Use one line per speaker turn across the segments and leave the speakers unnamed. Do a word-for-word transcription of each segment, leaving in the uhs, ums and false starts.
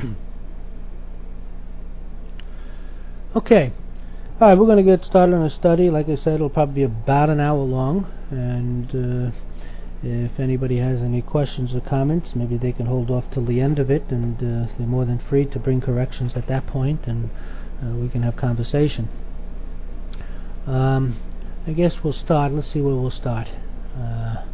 Okay. All right, we're going to get started on a study. Like I said, it'll probably be about an hour long, and uh, if anybody has any questions or comments, maybe they can hold off till the end of it, and uh, they're more than free to bring corrections at that point, and uh, we can have conversation. Um, I guess we'll start. Let's see where we'll start. Uh,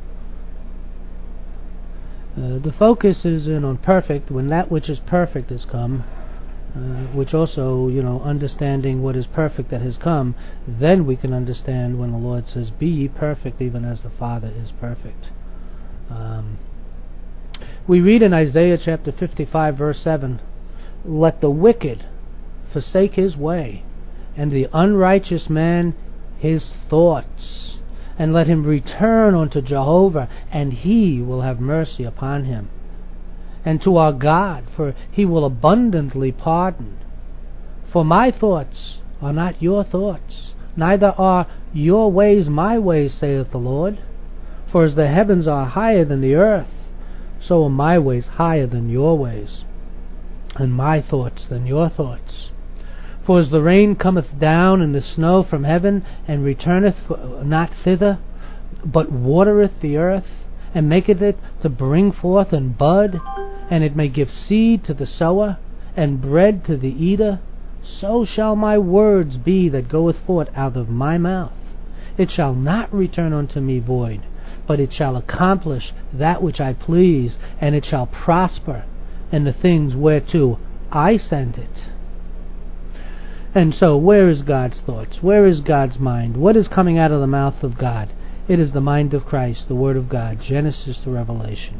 uh, the focus is in on perfect, when that which is perfect has come, uh, which also, you know, understanding what is perfect that has come, then we can understand when the Lord says, be ye perfect even as the Father is perfect. Um, we read in Isaiah chapter fifty-five verse seven, let the wicked forsake his way, and the unrighteous man his thoughts, and let him return unto Jehovah, and he will have mercy upon him, and to our God, for he will abundantly pardon. For my thoughts are not your thoughts, neither are your ways my ways, saith the Lord. For as the heavens are higher than the earth, so are my ways higher than your ways, and my thoughts than your thoughts. For as the rain cometh down and the snow from heaven, and returneth not thither, but watereth the earth, and maketh it to bring forth and bud, and it may give seed to the sower, and bread to the eater, so shall my words be that goeth forth out of my mouth. It shall not return unto me void, but it shall accomplish that which I please, and it shall prosper in the things whereto I sent it. And so, where is God's thoughts? Where is God's mind? What is coming out of the mouth of God? It is the mind of Christ, the Word of God, Genesis to Revelation.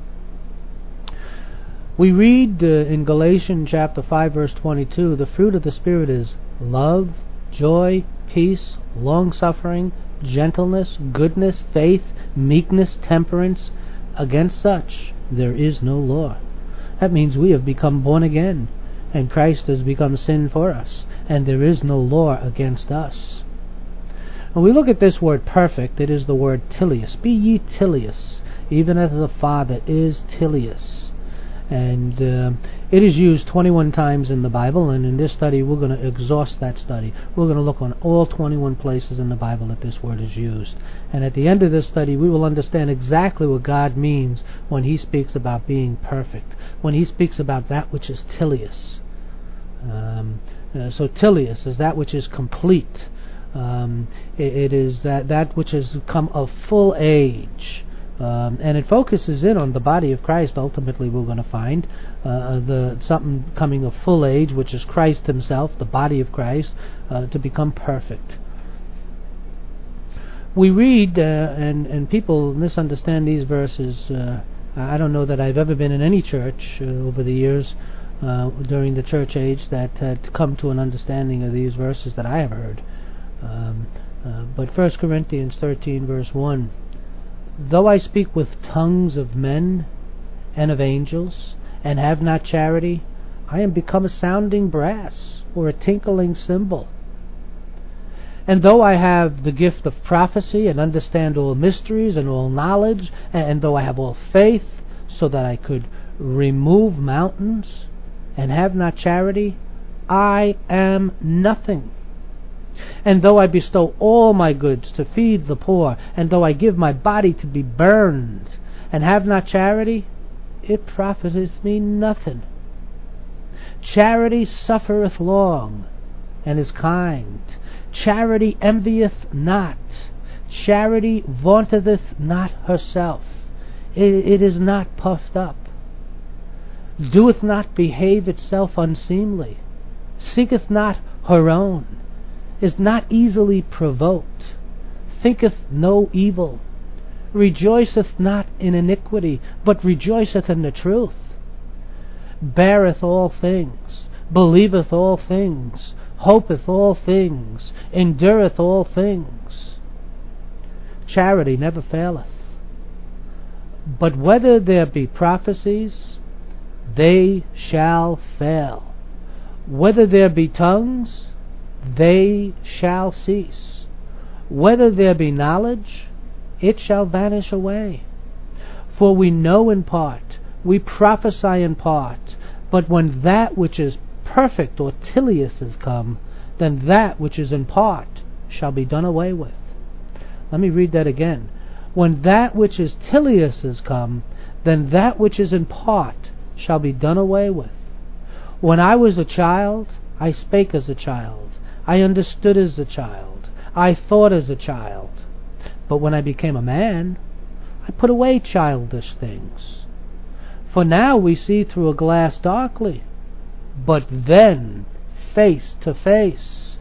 We read uh, in Galatians chapter five verse twenty-two, the fruit of the Spirit is love, joy, peace, long-suffering, gentleness, goodness, faith, meekness, temperance. Against such there is no law. That means we have become born again, and Christ has become sin for us, and there is no law against us. When we look at this word perfect, it is the word tilius. Be ye tilius, even as the Father is tilius. And uh, it is used twenty-one times in the Bible, and in this study we're going to exhaust that study. We're going to look on all twenty-one places in the Bible that this word is used. And at the end of this study we will understand exactly what God means when He speaks about being perfect, when He speaks about that which is tilius. Um, uh, so tilius is that which is complete. Um, it, it is that, that which has come of full age. Um, and it focuses in on the body of Christ. Ultimately we're going to find uh, the something coming of full age, which is Christ Himself, the body of Christ, uh, to become perfect. We read, uh, and, and people misunderstand these verses. Uh, I don't know that I've ever been in any church uh, over the years uh, during the church age that had come to an understanding of these verses that I have heard. Um, uh, but First Corinthians thirteen verse one, though I speak with tongues of men and of angels, and have not charity, I am become a sounding brass, or a tinkling cymbal. And though I have the gift of prophecy, and understand all mysteries and all knowledge, and though I have all faith, so that I could remove mountains, and have not charity, I am nothing. And though I bestow all my goods to feed the poor, and though I give my body to be burned, and have not charity, it profiteth me nothing. Charity suffereth long, and is kind. Charity envieth not. Charity vaunteth not herself. It, it is not puffed up. Doeth not behave itself unseemly. Seeketh not her own. Is not easily provoked, thinketh no evil, rejoiceth not in iniquity, but rejoiceth in the truth, beareth all things, believeth all things, hopeth all things, endureth all things. Charity never faileth. But whether there be prophecies, they shall fail. Whether there be tongues, they shall cease. Whether there be knowledge, it shall vanish away. For we know in part, we prophesy in part, But when that which is perfect or tilius is come, then that which is in part shall be done away with. Let me read that again. When that which is tilius is come, then that which is in part shall be done away with. When I was a child, I spake as a child. I understood as a child. I thought as a child. But when I became a man, I put away childish things. For now we see through a glass darkly, but then face to face.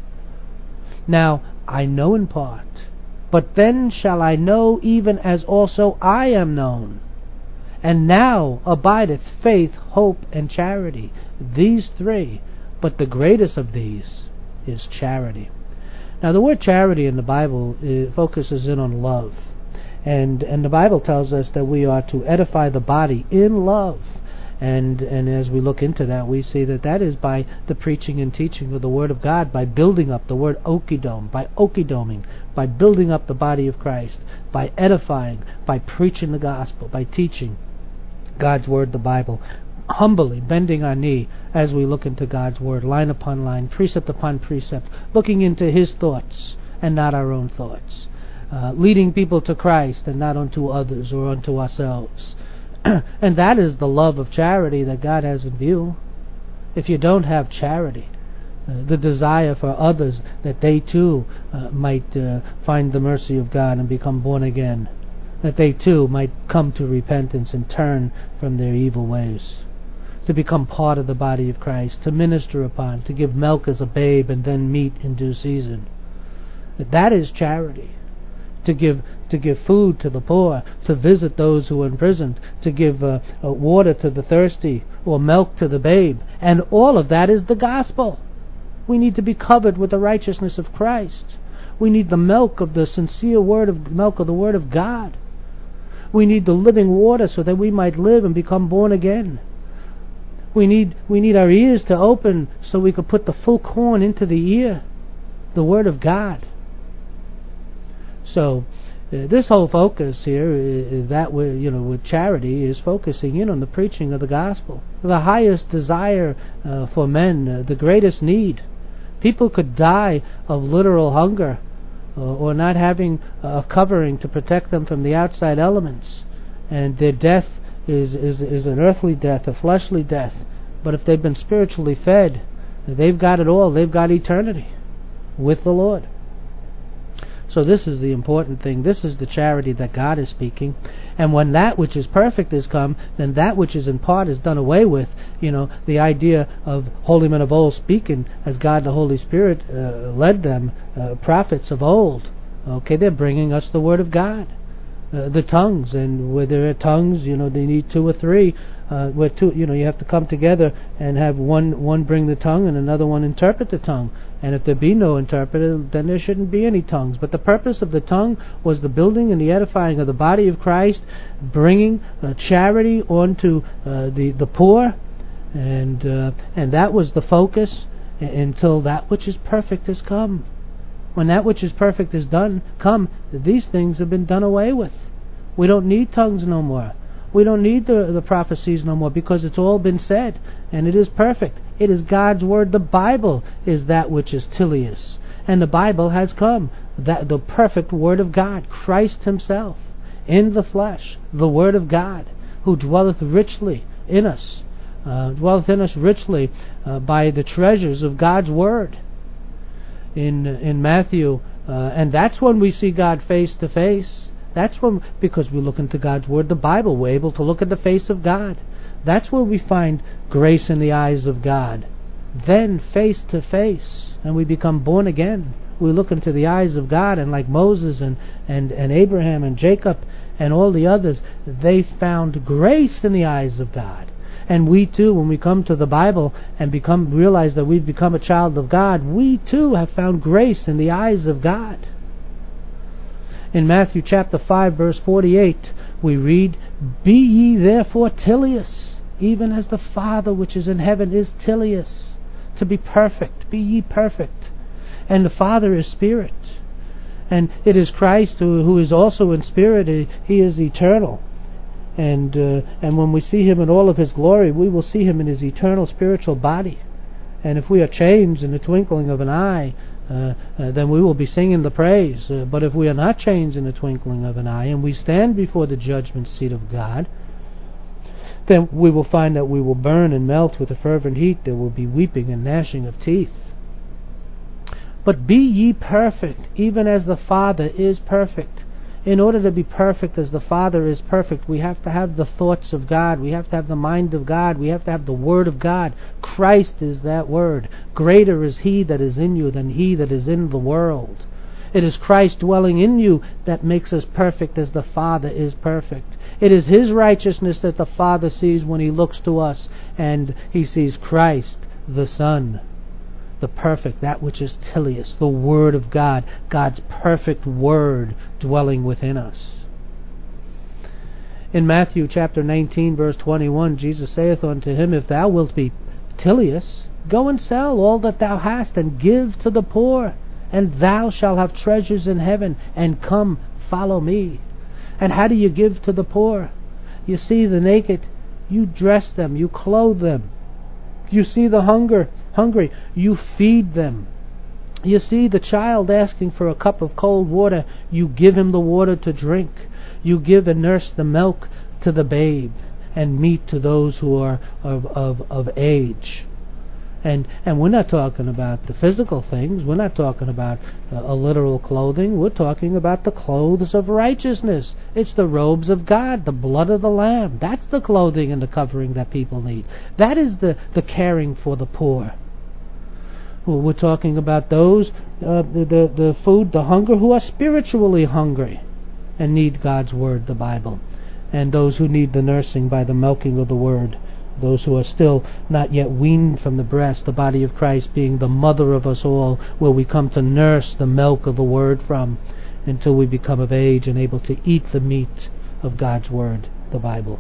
Now I know in part, but then shall I know even as also I am known. And now abideth faith, hope, and charity, these three, but the greatest of these is charity. Now the word charity in the Bible uh, focuses in on love. And and the Bible tells us that we are to edify the body in love. And and as we look into that, we see that that is by the preaching and teaching of the Word of God, by building up the word okidome, by okidoming, by building up the body of Christ, by edifying, by preaching the gospel, by teaching God's Word, the Bible, humbly bending our knee as we look into God's Word, line upon line, precept upon precept, looking into His thoughts and not our own thoughts, uh, leading people to Christ and not unto others or unto ourselves. And that is the love of charity that God has in view. If you don't have charity, uh, the desire for others that they too uh, might uh, find the mercy of God and become born again, that they too might come to repentance and turn from their evil ways, to become part of the body of Christ, to minister upon, to give milk as a babe and then meat in due season. That is charity. To give to give food to the poor, to visit those who are imprisoned, to give uh, uh, water to the thirsty, or milk to the babe. And all of that is the gospel. We need to be covered with the righteousness of Christ. We need the milk of the sincere word of milk of the Word of God. We need the living water so that we might live and become born again. We need we need our ears to open so we could put the full corn into the ear, the Word of God. So uh, this whole focus here, uh, that we, you know, with charity, is focusing in on the preaching of the gospel. The highest desire uh, for men, uh, the greatest need. People could die of literal hunger, uh, or not having a covering to protect them from the outside elements, and their death is is is an earthly death, a fleshly death. But if they've been spiritually fed, they've got it all. They've got eternity with the Lord. So this is the important thing. This is the charity that God is speaking. And when that which is perfect is come, then that which is in part is done away with. You know, the idea of holy men of old speaking as God the Holy Spirit uh, led them, uh, prophets of old. Okay, they're bringing us the Word of God. Uh, the tongues, and where there are tongues, you know, they need two or three. Uh, where two, you know, you have to come together and have one one bring the tongue and another one interpret the tongue. And if there be no interpreter, then there shouldn't be any tongues. But the purpose of the tongue was the building and the edifying of the body of Christ, bringing uh, charity onto uh, the the poor, and uh, and that was the focus uh, until that which is perfect has come. When that which is perfect is done, come, these things have been done away with. We don't need tongues no more. We don't need the, the prophecies no more, because it's all been said, and it is perfect. It is God's Word. The Bible is that which is tilius, and the Bible has come, that the perfect Word of God, Christ Himself, in the flesh, the Word of God, who dwelleth richly in us, uh, dwelleth in us richly uh, by the treasures of God's Word. In in Matthew, uh, and that's when we see God face to face. That's when, because we look into God's Word, the Bible, we're able to look at the face of God. That's where we find grace in the eyes of God. Then face to face, and we become born again. We look into the eyes of God, and like Moses and, and, and Abraham and Jacob and all the others, they found grace in the eyes of God. And we too, when we come to the Bible and become realize that we've become a child of God, we too have found grace in the eyes of God. In Matthew chapter five, verse forty-eight, we read, "Be ye therefore tilius, even as the Father which is in heaven is tilius." To be perfect, be ye perfect. And the Father is Spirit. And it is Christ who, who is also in Spirit. He is eternal. And uh, and when we see Him in all of His glory, we will see Him in His eternal spiritual body. And if we are changed in the twinkling of an eye, uh, uh, then we will be singing the praise. Uh, but if we are not changed in the twinkling of an eye, and we stand before the judgment seat of God, then we will find that we will burn and melt with a fervent heat. There will be weeping and gnashing of teeth. But be ye perfect, even as the Father is perfect. In order to be perfect as the Father is perfect, we have to have the thoughts of God. We have to have the mind of God. We have to have the Word of God. Christ is that Word. Greater is He that is in you than he that is in the world. It is Christ dwelling in you that makes us perfect as the Father is perfect. It is His righteousness that the Father sees when He looks to us, and He sees Christ, the Son, the perfect, that which is Tilius, the Word of God, God's perfect Word dwelling within us. In Matthew chapter nineteen, verse twenty-one, Jesus saith unto him, If thou wilt be Tilius, go and sell all that thou hast, and give to the poor, and thou shalt have treasures in heaven, and come, follow me. And how do you give to the poor? You see the naked, you dress them, you clothe them. You see the hunger hungry, you feed them. You see the child asking for a cup of cold water, you give him the water to drink. You give and nurse the milk to the babe, and meat to those who are of, of, of age. And and we're not talking about the physical things. We're not talking about uh, a literal clothing. We're talking about the clothes of righteousness. It's the robes of God, the blood of the Lamb. That's the clothing and the covering that people need. That is the, the caring for the poor. Well, we're talking about those, uh, the, the, the food, the hunger, who are spiritually hungry and need God's Word, the Bible. And those who need the nursing by the milking of the Word. Those who are still not yet weaned from the breast, the body of Christ being the mother of us all, where we come to nurse the milk of the Word from until we become of age and able to eat the meat of God's Word, the Bible.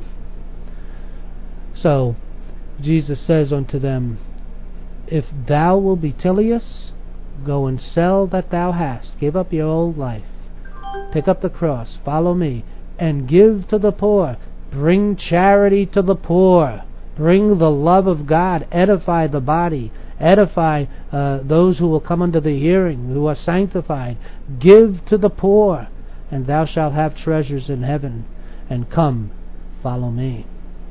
So, Jesus says unto them, If thou wilt be Tilius, go and sell that thou hast. Give up your old life. Pick up the cross. Follow me. And give to the poor. Bring charity to the poor. Bring the love of God. Edify the body. Edify uh, those who will come under the hearing, who are sanctified. Give to the poor, and thou shalt have treasures in heaven. And come, follow me.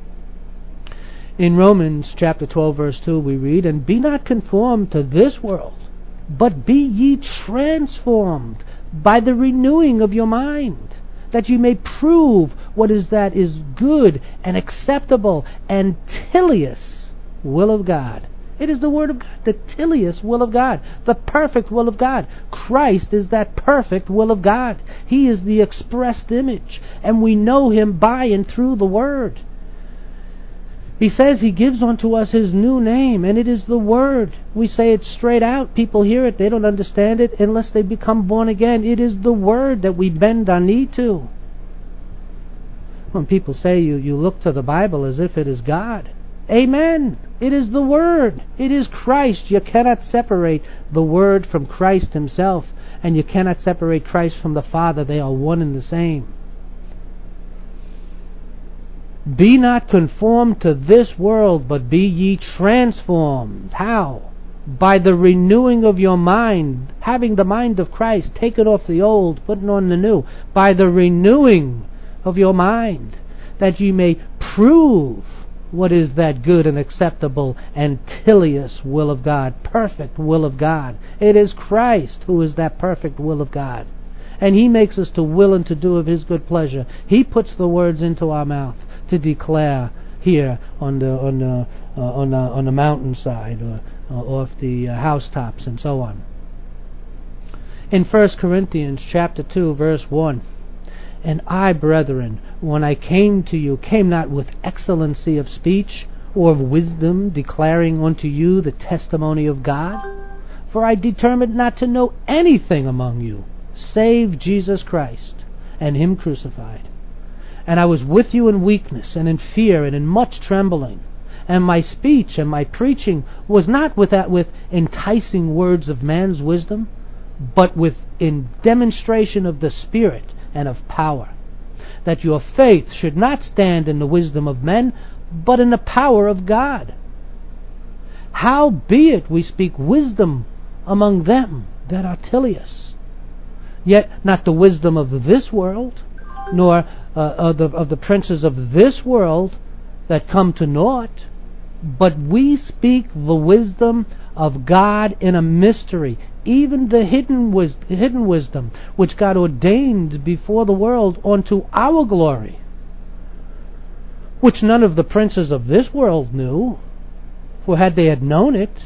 In Romans chapter twelve, verse two, we read, And be not conformed to this world, but be ye transformed by the renewing of your mind, that you may prove what is that is good and acceptable and Tilius will of God. It is the Word of God, the Tilius will of God, the perfect will of God. Christ is that perfect will of God. He is the expressed image, and we know Him by and through the Word. He says He gives unto us His new name, and it is the Word. We say it straight out. People hear it. They don't understand it unless they become born again. It is the Word that we bend our knee to. When people say you, you look to the Bible as if it is God. Amen. It is the Word. It is Christ. You cannot separate the Word from Christ Himself, and you cannot separate Christ from the Father. They are one and the same. Be not conformed to this world, but be ye transformed. How? By the renewing of your mind, having the mind of Christ, taking off the old, putting on the new. By the renewing of your mind, that ye may prove what is that good and acceptable and Tilius will of God, perfect will of God. It is Christ who is that perfect will of God. And He makes us to will and to do of His good pleasure. He puts the words into our mouth to declare here on the on the uh, on the on the mountainside or uh, off the uh, housetops and so on. In First Corinthians chapter two, verse one, And I, brethren, when I came to you, came not with excellency of speech or of wisdom, declaring unto you the testimony of God. For I determined not to know anything among you, save Jesus Christ, and Him crucified. And I was with you in weakness, and in fear, and in much trembling. And my speech and my preaching was not with that with enticing words of man's wisdom, but with in demonstration of the Spirit and of power, that your faith should not stand in the wisdom of men, but in the power of God. Howbeit we speak wisdom among them that are tilious, yet not the wisdom of this world, nor uh, of, the, of the princes of this world that come to naught, but we speak the wisdom of God in a mystery, even the hidden, wis- hidden wisdom which God ordained before the world unto our glory, which none of the princes of this world knew. For had they had known it,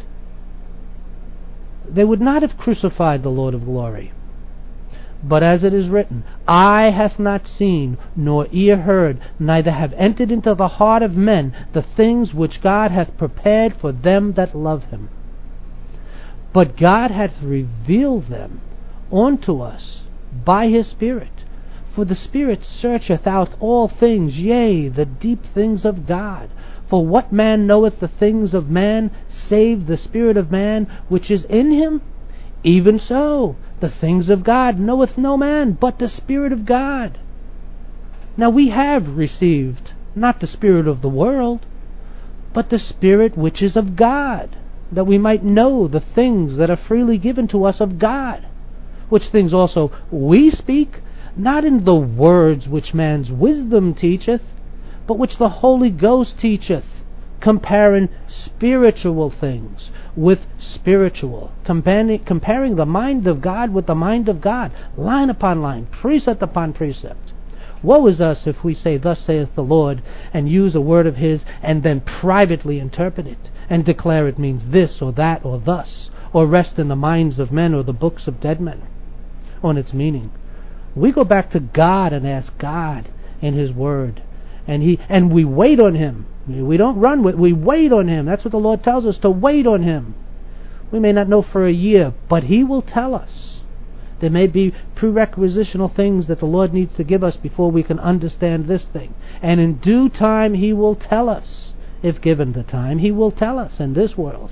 they would not have crucified the Lord of glory. But as it is written, eye hath not seen, nor ear heard, neither have entered into the heart of men the things which God hath prepared for them that love him. But God hath revealed them unto us by his Spirit. For the Spirit searcheth out all things, yea, the deep things of God. For what man knoweth the things of man, save the Spirit of man which is in him? Even so, the things of God knoweth no man, but the Spirit of God. Now we have received not the spirit of the world, but the Spirit which is of God, that we might know the things that are freely given to us of God, which things also we speak, not in the words which man's wisdom teacheth, but which the Holy Ghost teacheth, comparing spiritual things with spiritual, comparing, comparing the mind of God with the mind of God, line upon line, precept upon precept. Woe is us if we say, thus saith the Lord, and use a word of his, and then privately interpret it, and declare it means this or that or thus, or rest in the minds of men or the books of dead men on its meaning. We go back to God and ask God in his word, and he and we wait on him. We don't run with, we wait on him. That's what the Lord tells us, to wait on him. We may not know for a year, but he will tell us. There may be prerequisitional things that the Lord needs to give us before we can understand this thing. And in due time he will tell us. If given the time, he will tell us in this world.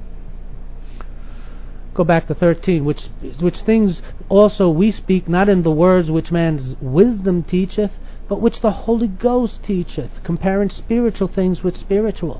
Go back to thirteen, which which things also we speak, not in the words which man's wisdom teacheth, but which the Holy Ghost teacheth, comparing spiritual things with spiritual.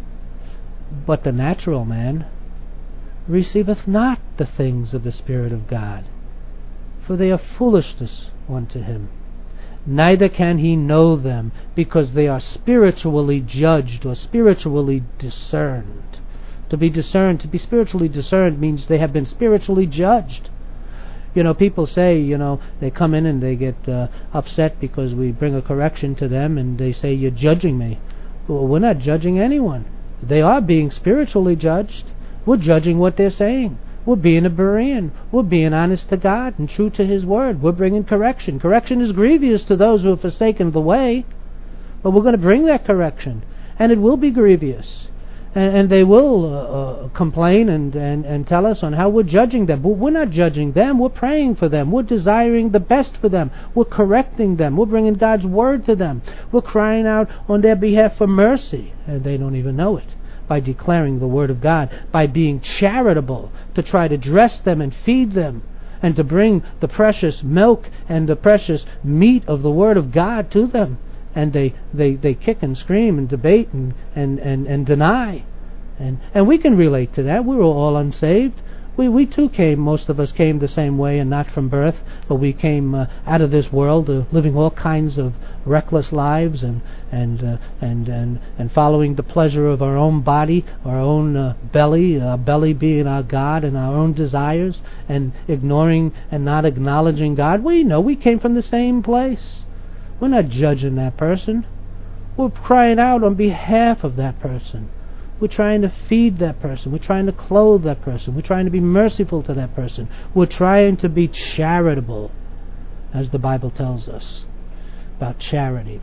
But the natural man receiveth not the things of the Spirit of God, for they are foolishness unto him. Neither can he know them, because they are spiritually judged or spiritually discerned. To be discerned, to be spiritually discerned means they have been spiritually judged. You know, people say, you know, they come in and they get uh, upset because we bring a correction to them, and they say, you're judging me. Well, we're not judging anyone. They are being spiritually judged. We're judging what they're saying. We're being a Berean. We're being honest to God and true to his word. We're bringing correction. Correction is grievous to those who have forsaken the way, but we're going to bring that correction, and it will be grievous. And, and they will uh, uh, complain and, and, and tell us on how we're judging them. But we're not judging them. We're praying for them. We're desiring the best for them. We're correcting them. We're bringing God's word to them. We're crying out on their behalf for mercy, and they don't even know it, by declaring the word of God, by being charitable, to try to dress them and feed them, and to bring the precious milk and the precious meat of the word of God to them. And they, they, they kick and scream and debate and, and, and, and deny. And and we can relate to that. We were all unsaved. We we too came, most of us came the same way, and not from birth, but we came uh, out of this world, uh, living all kinds of reckless lives, and and uh, and and and following the pleasure of our own body, our own uh, belly, our belly being our God, and our own desires, and ignoring and not acknowledging God. We know we came from the same place. We're not judging that person. We're crying out on behalf of that person. We're trying to feed that person. We're trying to clothe that person. We're trying to be merciful to that person. We're trying to be charitable, as the Bible tells us about charity.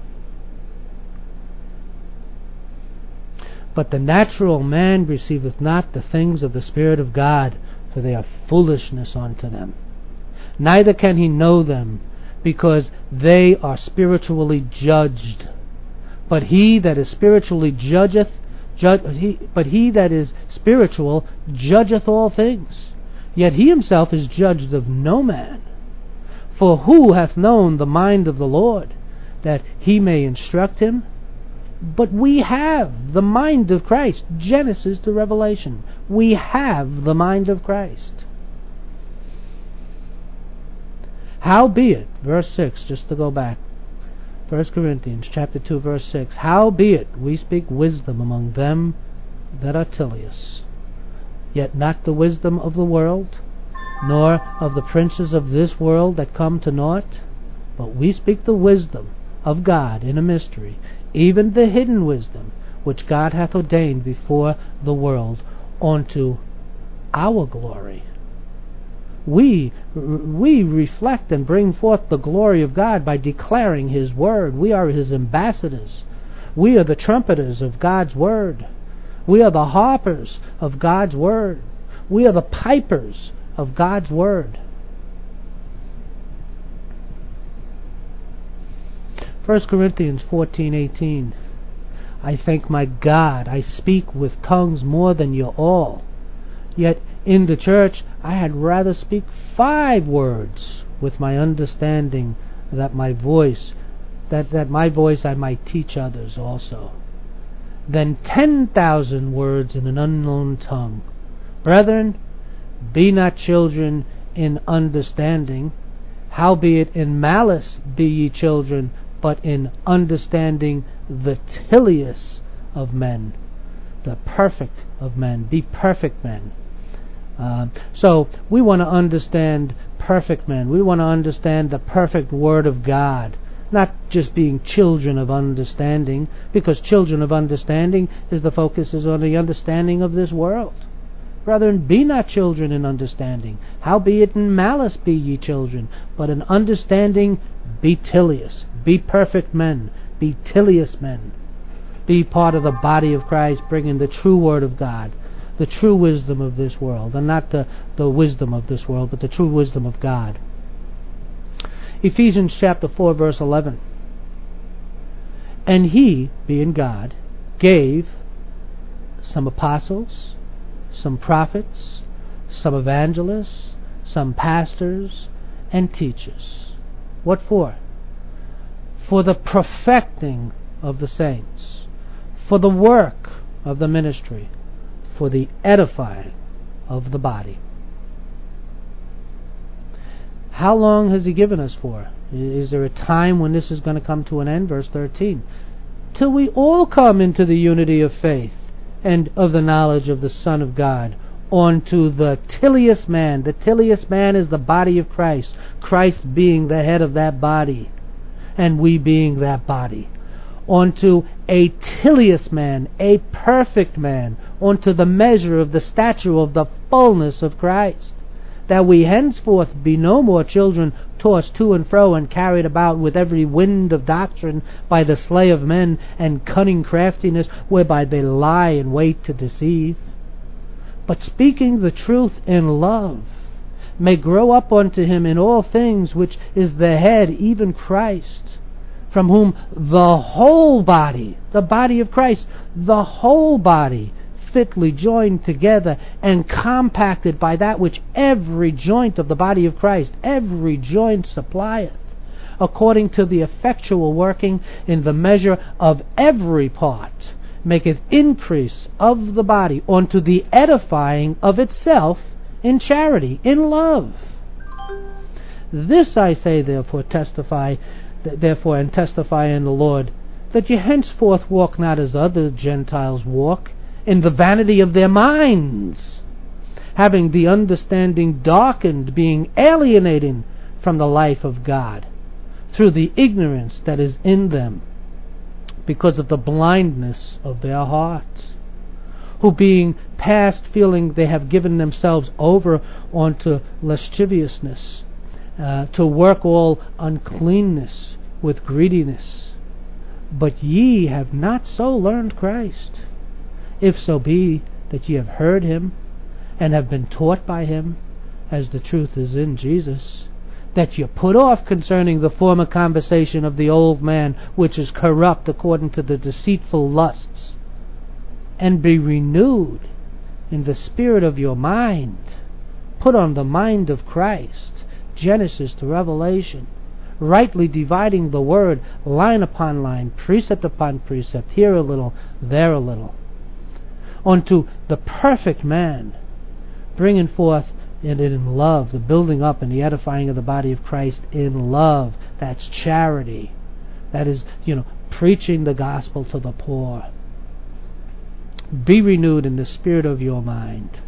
But the natural man receiveth not the things of the Spirit of God, for they are foolishness unto them. Neither can he know them, because they are spiritually judged. But he that is spiritually judgeth, judge, he, but he that is spiritual judgeth all things. Yet he himself is judged of no man. For who hath known the mind of the Lord, that he may instruct him? But we have the mind of Christ. Genesis to Revelation. We have the mind of Christ. Howbeit, verse six, just to go back, First Corinthians chapter two, verse six, howbeit we speak wisdom among them that are tilious, yet not the wisdom of the world, nor of the princes of this world that come to naught, but we speak the wisdom of God in a mystery, even the hidden wisdom, which God hath ordained before the world, unto our glory. We, we reflect and bring forth the glory of God by declaring His Word. We are His ambassadors. We are the trumpeters of God's Word. We are the harpers of God's Word. We are the pipers of God's Word. First Corinthians fourteen eighteen. I thank my God, I speak with tongues more than you all. Yet in the church I had rather speak five words with my understanding, that my voice, that, that my voice I might teach others also, than ten thousand words in an unknown tongue. Brethren, be not children in understanding, howbeit in malice be ye children, but in understanding the tilious of men, the perfect of men. Be perfect men. Uh, so we want to understand perfect men. We want to understand the perfect Word of God, not just being children of understanding, because children of understanding is the focus is on the understanding of this world. Brethren, be not children in understanding, howbeit in malice be ye children, but in understanding be tilious. Be perfect men. Be tilious men. Be part of the body of Christ, bringing the true Word of God, the true wisdom of this world, and not the, the wisdom of this world, but the true wisdom of God. Ephesians chapter four, verse eleven. And He, being God, gave some apostles, some prophets, some evangelists, some pastors, and teachers. What for? For the perfecting of the saints, for the work of the ministry, for the edifying of the body. How long has He given us for? Is there a time when this is going to come to an end? Verse thirteen. Till we all come into the unity of faith and of the knowledge of the Son of God, onto the tilious man. The tilious man is the body of Christ, Christ being the head of that body, and we being that body. Onto a tilious man, a perfect man, onto the measure of the stature of the fullness of Christ, that we henceforth be no more children tossed to and fro and carried about with every wind of doctrine by the slay of men and cunning craftiness, whereby they lie in wait to deceive, but speaking the truth in love, may grow up unto Him in all things, which is the head, even Christ, from whom the whole body, the body of Christ, the whole body, fitly joined together and compacted by that which every joint of the body of Christ, every joint supplieth, according to the effectual working in the measure of every part, maketh increase of the body unto the edifying of itself in charity, in love. This I say, therefore, testify, therefore, and testify in the Lord, that ye henceforth walk not as other Gentiles walk, in the vanity of their minds, having the understanding darkened, being alienated from the life of God, through the ignorance that is in them, because of the blindness of their hearts, who being past feeling they have given themselves over unto lasciviousness, uh, to work all uncleanness with greediness. But ye have not so learned Christ, if so be that ye have heard Him, and have been taught by Him, as the truth is in Jesus, that ye put off concerning the former conversation of the old man, which is corrupt according to the deceitful lusts, and be renewed in the spirit of your mind. Put on the mind of Christ, Genesis to Revelation, rightly dividing the word, line upon line, precept upon precept, here a little, there a little, unto the perfect man, bringing forth in it in love, the building up and the edifying of the body of Christ in love. That's charity. That is, you know, preaching the gospel to the poor. Be renewed in the spirit of your mind.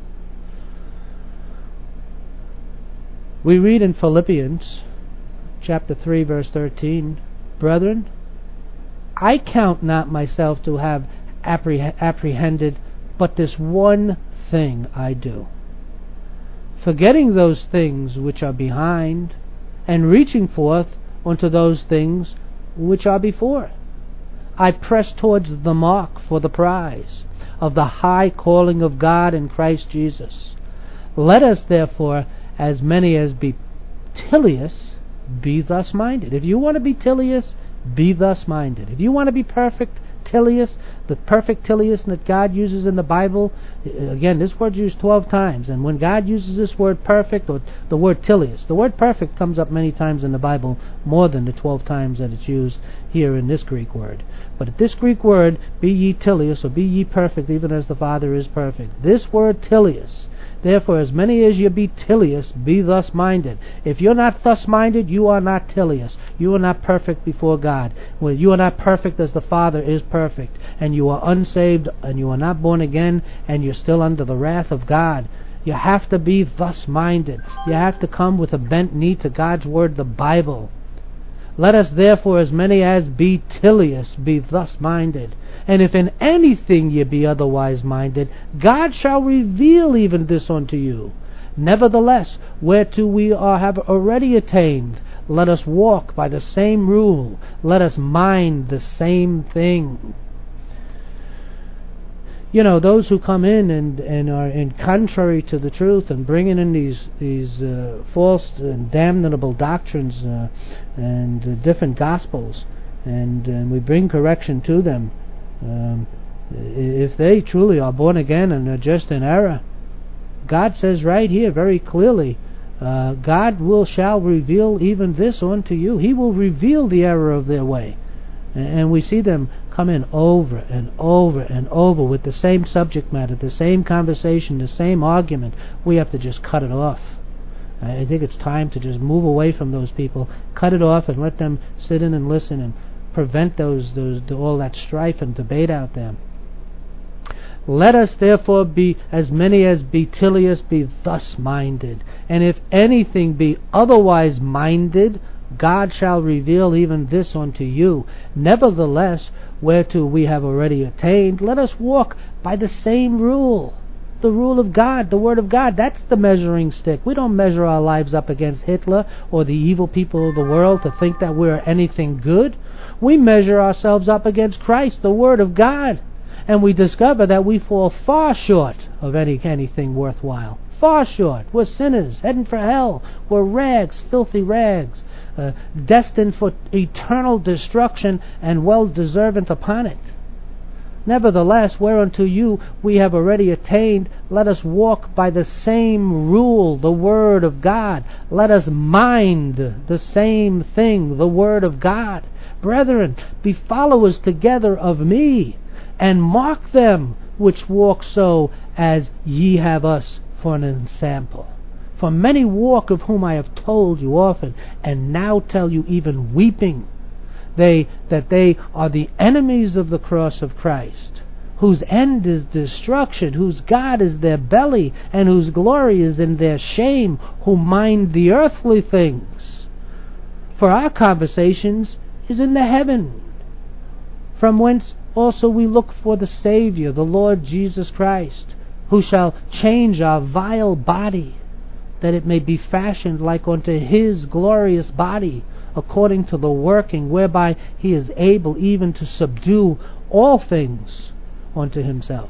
We read in Philippians chapter three, verse thirteen, Brethren, I count not myself to have appreh- apprehended, but this one thing I do, forgetting those things which are behind, and reaching forth unto those things which are before. I press towards the mark for the prize of the high calling of God in Christ Jesus. Let us therefore, as many as be tilious, be thus minded. If you want to be tilious, be thus minded. If you want to be perfect, tilious, the perfect tilious that God uses in the Bible, again, this word's used twelve times, and when God uses this word perfect, or the word tilious, the word perfect comes up many times in the Bible, more than the twelve times that it's used here in this Greek word. But at this Greek word, be ye tilious, or be ye perfect, even as the Father is perfect. This word tilious, therefore, as many as ye be tilious, be thus minded. If you're not thus minded, you are not tilious. You are not perfect before God. Well, you are not perfect as the Father is perfect. And you are unsaved, and you are not born again, and you're still under the wrath of God. You have to be thus minded. You have to come with a bent knee to God's Word, the Bible. Let us therefore, as many as be tilious, be thus minded. And if in anything ye be otherwise minded, God shall reveal even this unto you. Nevertheless, whereto we are have already attained, let us walk by the same rule. Let us mind the same thing. You know, those who come in and, and are in contrary to the truth and bringing in these these uh, false and damnable doctrines uh, and uh, different gospels, and, and we bring correction to them. Um, if they truly are born again and are just in error, God says right here very clearly, uh, God will shall reveal even this unto you. He will reveal the error of their way. And we see them come in over and over and over with the same subject matter, the same conversation, the same argument. We have to just cut it off. I think it's time to just move away from those people, cut it off, and let them sit in and listen and prevent those those all that strife and debate out there. Let us therefore be, as many as be tilious, be thus minded. And if anything be otherwise minded, God shall reveal even this unto you. Nevertheless, whereto we have already attained, let us walk by the same rule. The rule of God, the Word of God, that's the measuring stick. We don't measure our lives up against Hitler or the evil people of the world to think that we're anything good. We measure ourselves up against Christ, the Word of God, and we discover that we fall far short of any anything worthwhile. Far short. We're sinners, heading for hell. We're rags, filthy rags, uh, destined for eternal destruction and well deserving upon it. Nevertheless, whereunto you we have already attained, let us walk by the same rule, the Word of God. Let us mind the same thing, the Word of God. Brethren, be followers together of me, and mark them which walk so as ye have us for an ensample. For many walk, of whom I have told you often, and now tell you even weeping, they that they are the enemies of the cross of Christ, whose end is destruction, whose God is their belly, and whose glory is in their shame, who mind the earthly things. For our conversations is in the heaven, from whence also we look for the Savior, the Lord Jesus Christ, who shall change our vile body, that it may be fashioned like unto his glorious body, according to the working whereby he is able even to subdue all things unto himself.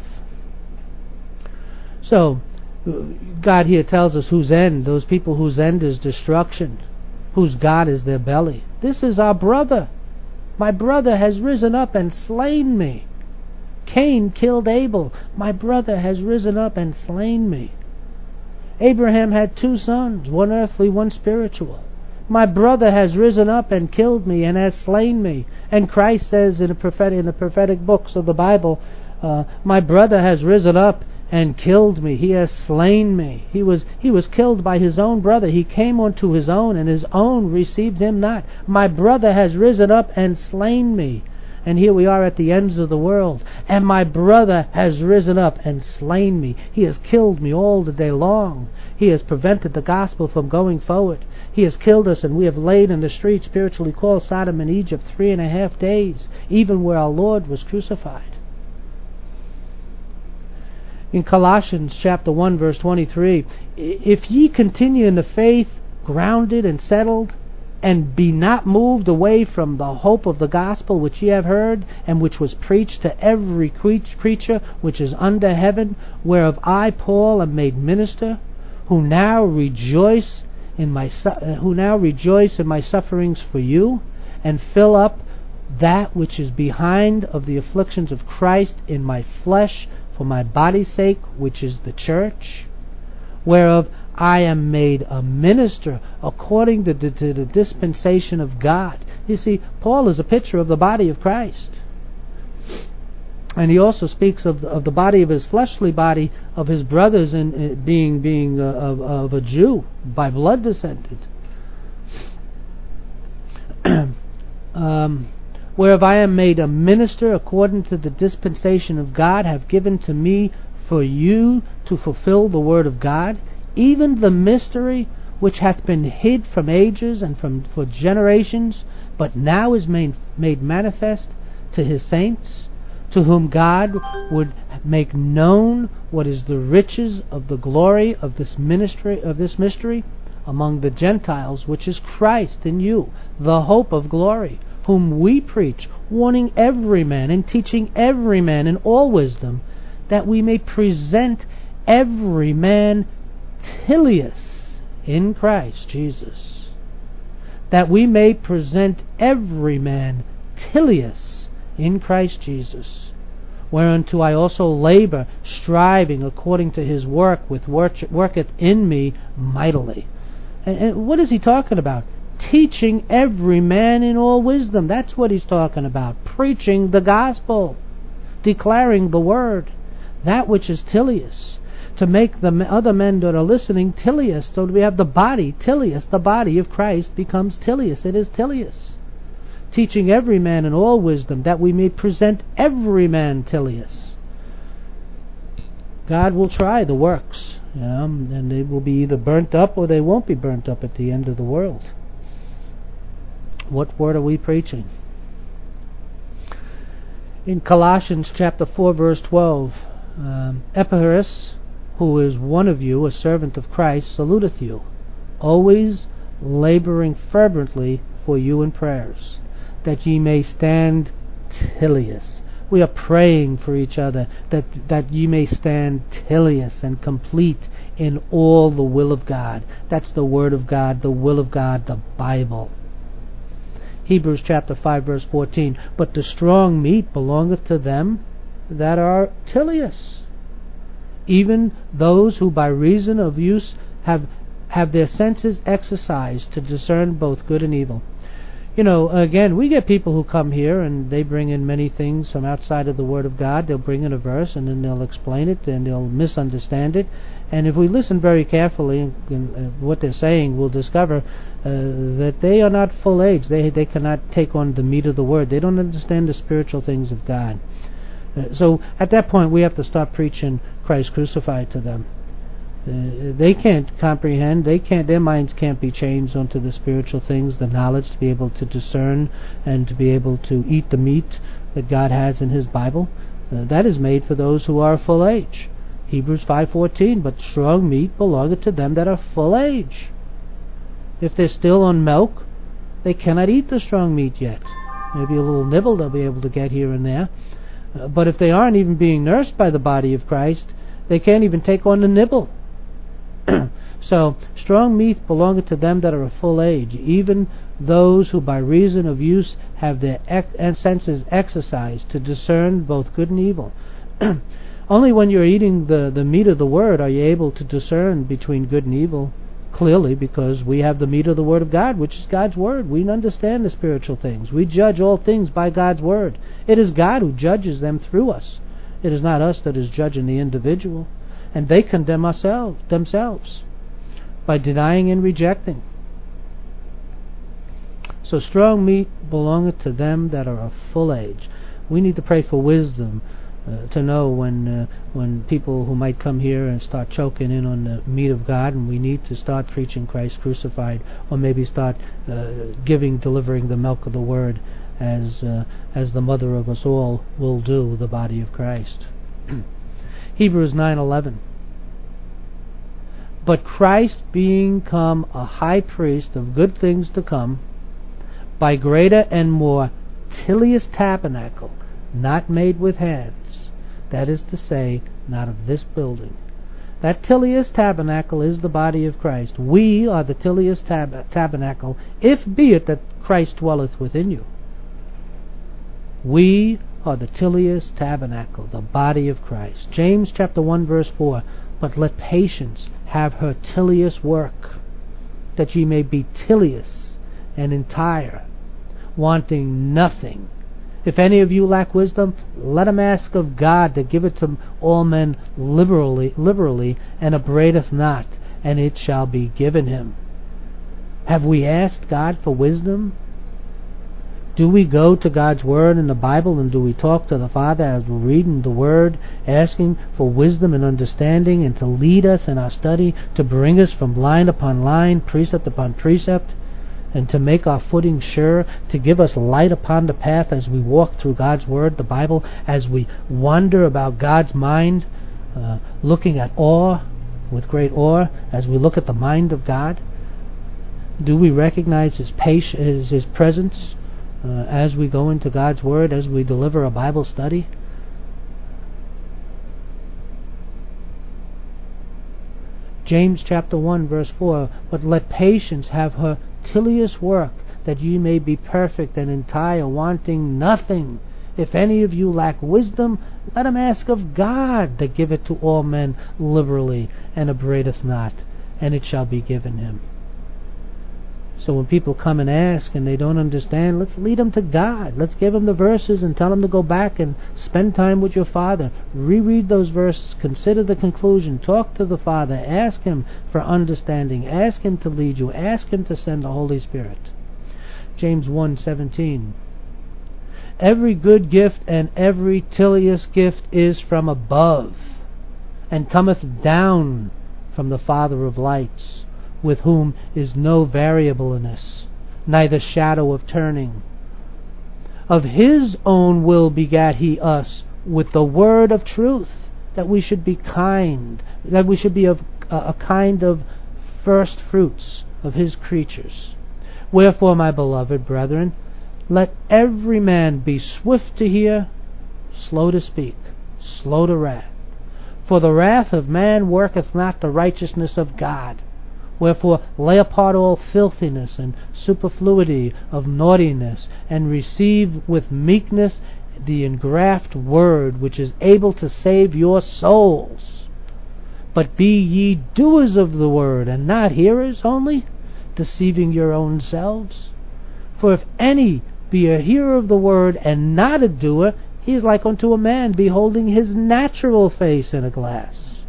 So, God here tells us whose end, those people whose end is destruction, whose God is their belly. This is our brother. My brother has risen up and slain me. Cain killed Abel. My brother has risen up and slain me. Abraham had two sons, one earthly, one spiritual. My brother has risen up and killed me and has slain me. And Christ says in the prophetic, in the prophetic books of the Bible, uh, my brother has risen up and killed me. He has slain me. He was he was killed by his own brother. He came unto his own, and his own received him not. My brother has risen up and slain me. And here we are at the ends of the world. And my brother has risen up and slain me. He has killed me all the day long. He has prevented the gospel from going forward. He has killed us, and we have laid in the street, spiritually called Sodom and Egypt, three and a half days, even where our Lord was crucified. In Colossians chapter one, verse twenty-three, if ye continue in the faith, grounded and settled, and be not moved away from the hope of the gospel which ye have heard, and which was preached to every creature which is under heaven, whereof I, Paul, am made minister, who now rejoice in my su- who now rejoice in my sufferings for you, and fill up that which is behind of the afflictions of Christ in my flesh, for my body's sake, which is the church, whereof I am made a minister according to the, to the dispensation of God. You see, Paul is a picture of the body of Christ. And he also speaks of, of the body of his fleshly body, of his brothers, in, in being being uh, of, of a Jew, by blood descended. um, whereof I am made a minister according to the dispensation of God, have given to me for you to fulfill the word of God, even the mystery which hath been hid from ages and from for generations, but now is made, made manifest to his saints, to whom God would make known what is the riches of the glory of this ministry of this mystery among the Gentiles, which is Christ in you, the hope of glory, whom we preach, warning every man and teaching every man in all wisdom, that we may present every man tilious in Christ Jesus. That we may present every man tilious in Christ Jesus, whereunto I also labor, striving according to his work, which worketh in me mightily. And, and what is he talking about? Teaching every man in all wisdom. That's what he's talking about. Preaching the gospel, declaring the word, that which is tilious, to make the other men that are listening tilious. So we have the body tilious. The body of Christ becomes tilious. It is tilious. Teaching every man in all wisdom, that we may present every man tilious. God will try the works, you know, and they will be either burnt up or they won't be burnt up at the end of the world. What word are we preaching? In Colossians chapter four, verse twelve, um, Epaphras, who is one of you, a servant of Christ, saluteth you, always laboring fervently for you in prayers, that ye may stand tilious. We are praying for each other, that, that ye may stand tilious and complete in all the will of God. That's the Word of God, the will of God, the Bible. Hebrews chapter five, verse fourteen, but the strong meat belongeth to them that are tilious, even those who by reason of use have, have their senses exercised to discern both good and evil. You know, again, we get people who come here and they bring in many things from outside of the Word of God. They'll bring in a verse and then they'll explain it and they'll misunderstand it. And if we listen very carefully, in what they're saying, we'll discover uh, that they are not full age. They they cannot take on the meat of the Word. They don't understand the spiritual things of God. Uh, so at that point, we have to start preaching Christ crucified to them. Uh, they can't comprehend, they can't, their minds can't be changed onto the spiritual things, the knowledge to be able to discern and to be able to eat the meat that God has in His Bible. Uh, that is made for those who are full age. Hebrews five fourteen, but strong meat belongeth to them that are full age. If they're still on milk, they cannot eat the strong meat yet. Maybe a little nibble they'll be able to get here and there. Uh, but if they aren't even being nursed by the body of Christ, they can't even take on the nibble. So, strong meat belongeth to them that are of full age, even those who by reason of use have their ex- senses exercised to discern both good and evil. Only when you're eating the, the meat of the Word are you able to discern between good and evil clearly, because we have the meat of the Word of God, which is God's Word. We understand the spiritual things. We judge all things by God's Word. It is God who judges them through us. It is not us that is judging the individual. And they condemn ourselves, themselves by denying and rejecting. So strong meat belongeth to them that are of full age. We need to pray for wisdom uh, to know when uh, when people who might come here and start choking in on the meat of God, and we need to start preaching Christ crucified, or maybe start uh, giving, delivering the milk of the Word, as uh, as the mother of us all will do, the body of Christ. Hebrews nine eleven. But Christ being come a high priest of good things to come, by greater and more tilious tabernacle, not made with hands, that is to say, not of this building. That tilious tabernacle is the body of Christ. We are the tilious tab- tabernacle, if be it that Christ dwelleth within you. We are the tilious tabernacle, the body of Christ. James chapter one verse four, but let patience have her tilious work, that ye may be tilious and entire, wanting nothing. If any of you lack wisdom, let him ask of God, that giveth to all men liberally, liberally, and upbraideth not, and it shall be given him. Have we asked God for wisdom? Do we go to God's Word in the Bible, and do we talk to the Father as we're reading the Word, asking for wisdom and understanding, and to lead us in our study, to bring us from line upon line, precept upon precept, and to make our footing sure, to give us light upon the path as we walk through God's Word, the Bible, as we wonder about God's mind, uh, looking at awe, with great awe, as we look at the mind of God? Do we recognize His patience, His, His presence, uh, as we go into God's Word, as we deliver a Bible study? James chapter one verse four, but let patience have her tilious work, that ye may be perfect and entire, wanting nothing. If any of you lack wisdom, let him ask of God, that giveth to all men liberally, and upbraideth not, and it shall be given him. So when people come and ask and they don't understand, let's lead them to God. Let's give them the verses and tell them to go back and spend time with your Father. Reread those verses, consider the conclusion, talk to the Father, ask Him for understanding, ask Him to lead you, ask Him to send the Holy Spirit. James one seventeen. Every good gift and every tilious gift is from above, and cometh down from the Father of lights, with whom is no variableness, neither shadow of turning. Of His own will begat He us with the word of truth, that we should be kind, that we should be of uh, a kind of first fruits of His creatures. Wherefore, my beloved brethren, let every man be swift to hear, slow to speak, slow to wrath. For the wrath of man worketh not the righteousness of God. Wherefore lay apart all filthiness and superfluity of naughtiness, and receive with meekness the engraft word, which is able to save your souls. But be ye doers of the word, and not hearers only, deceiving your own selves. For if any be a hearer of the word, and not a doer, he is like unto a man beholding his natural face in a glass.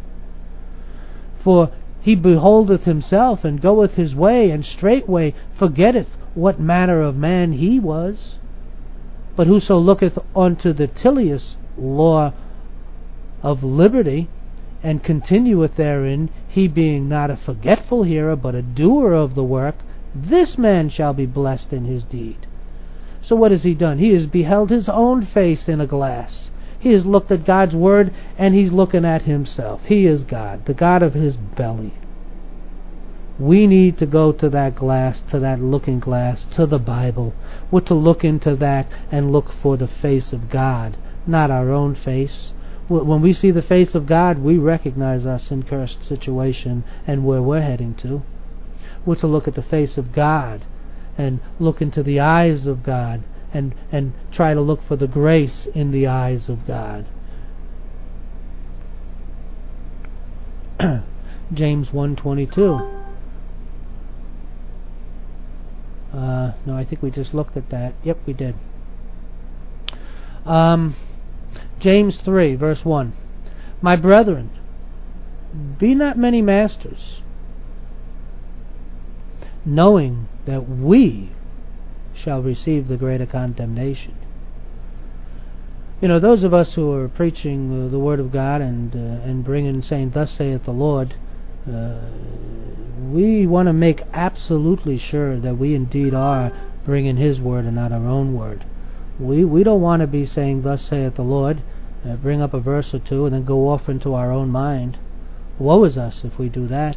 For he beholdeth himself, and goeth his way, and straightway forgetteth what manner of man he was. But whoso looketh unto the tilious law of liberty, and continueth therein, he being not a forgetful hearer, but a doer of the work, this man shall be blessed in his deed. So what has he done? He has beheld his own face in a glass. He has looked at God's Word, and he's looking at himself. He is God, the God of his belly. We need to go to that glass, to that looking glass, to the Bible. We're to look into that and look for the face of God, not our own face. When we see the face of God, we recognize our sin-cursed situation and where we're heading to. We're to look at the face of God and look into the eyes of God, and, and try to look for the grace in the eyes of God. James one twenty-two. Uh, no, I think we just looked at that. Yep, we did. Um, James three, verse one. My brethren, be not many masters, knowing that we shall receive the greater condemnation. You know, those of us who are preaching uh, the Word of God and uh, and bringing, saying, "Thus saith the Lord," uh, we want to make absolutely sure that we indeed are bringing His Word and not our own word. We we don't want to be saying, "Thus saith the Lord," uh, bring up a verse or two, and then go off into our own mind. Woe is us if we do that.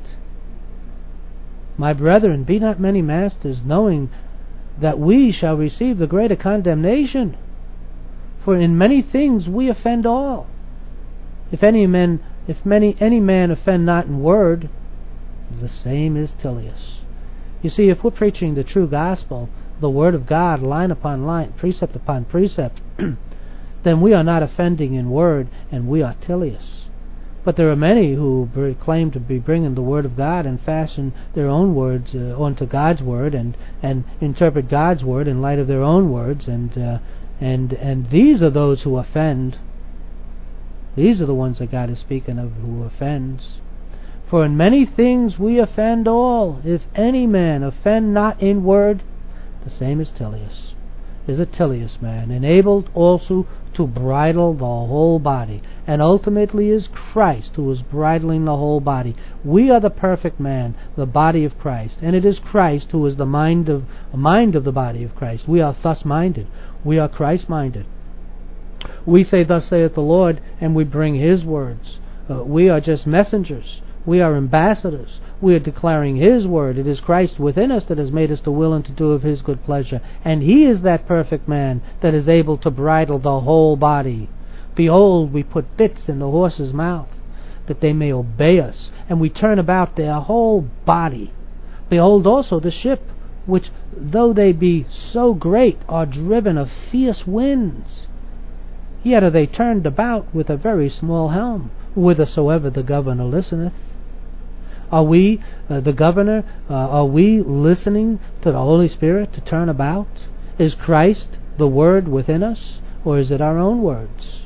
My brethren, be not many masters, knowing that we shall receive the greater condemnation. For in many things we offend all. If any man, if many any man offend not in word, the same is Tilius. You see, if we're preaching the true gospel, the Word of God, line upon line, precept upon precept, then we are not offending in word, and we are Tilius. But there are many who claim to be bringing the Word of God and fashion their own words uh, onto God's Word, and, and interpret God's Word in light of their own words, and uh, and and these are those who offend. These are the ones that God is speaking of, who offends. For in many things we offend all. If any man offend not in word, the same is Tilius. Is a Tilius man, enabled also to bridle the whole body, and ultimately is Christ who is bridling the whole body. We are the perfect man, the body of Christ, and it is Christ who is the mind of mind of the body of Christ. We are thus minded. We are Christ-minded. We say, "Thus saith the Lord," and we bring His words. Uh, we are just messengers. We are ambassadors. We are declaring His word. It is Christ within us that has made us to will and to do of His good pleasure. And He is that perfect man that is able to bridle the whole body. Behold, we put bits in the horse's mouth, that they may obey us, and we turn about their whole body. Behold also the ship, which, though they be so great, are driven of fierce winds. Yet are they turned about with a very small helm, whithersoever the governor listeneth. Are we, uh, the governor, uh, are we listening to the Holy Spirit to turn about? Is Christ the Word within us, or is it our own words?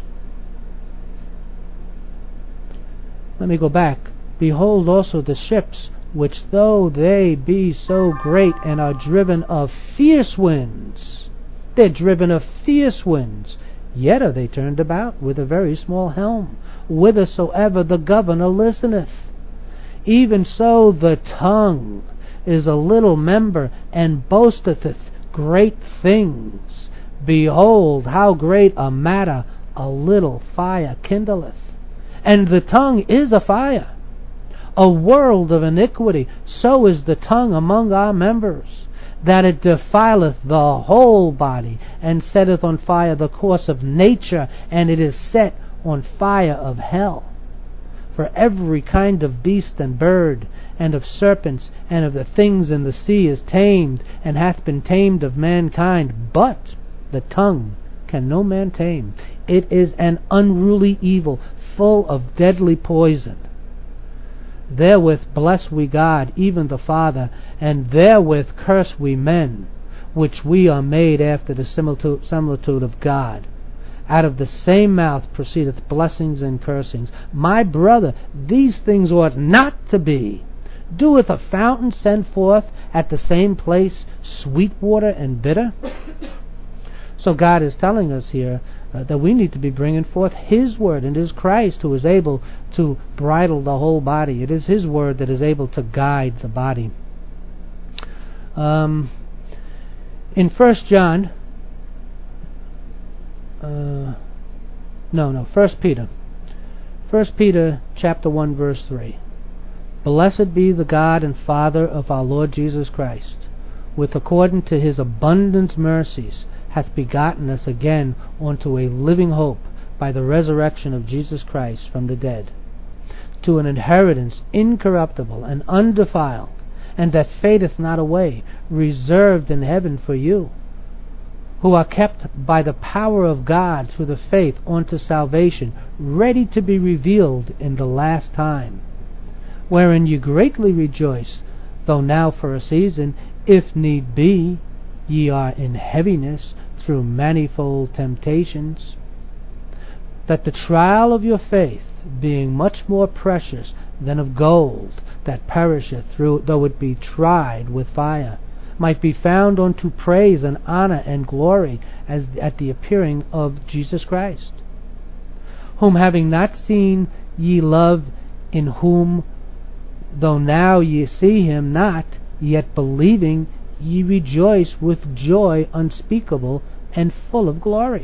Let me go back. Behold also the ships, which though they be so great and are driven of fierce winds, they're driven of fierce winds, yet are they turned about with a very small helm, whithersoever the governor listeneth. Even so the tongue is a little member, and boasteth great things. Behold, how great a matter a little fire kindleth. And the tongue is a fire, a world of iniquity. So is the tongue among our members, that it defileth the whole body, and setteth on fire the course of nature, and it is set on fire of hell. For every kind of beast and bird, and of serpents, and of the things in the sea is tamed, and hath been tamed of mankind. But the tongue can no man tame. It is an unruly evil, full of deadly poison. Therewith bless we God, even the Father, and therewith curse we men, which we are made after the similitude, similitude of God. Out of the same mouth proceedeth blessings and cursings. My brother, these things ought not to be. Doeth a fountain send forth at the same place sweet water and bitter? So God is telling us here uh, that we need to be bringing forth His word, and it is Christ who is able to bridle the whole body. It is His word that is able to guide the body. Um, in First John, uh, no, no, First Peter, First Peter chapter one, verse three. Blessed be the God and Father of our Lord Jesus Christ, which according to His abundant mercies hath begotten us again unto a living hope by the resurrection of Jesus Christ from the dead, to an inheritance incorruptible and undefiled, and that fadeth not away, reserved in heaven for you, who are kept by the power of God through the faith unto salvation, ready to be revealed in the last time. wherein ye greatly rejoice, though now for a season, if need be, ye are in heaviness through manifold temptations, that the trial of your faith, being much more precious than of gold that perisheth, through, though it be tried with fire, might be found unto praise and honor and glory as at the appearing of Jesus Christ, whom having not seen ye love, in whom, though now ye see him not, yet believing ye rejoice with joy unspeakable and full of glory,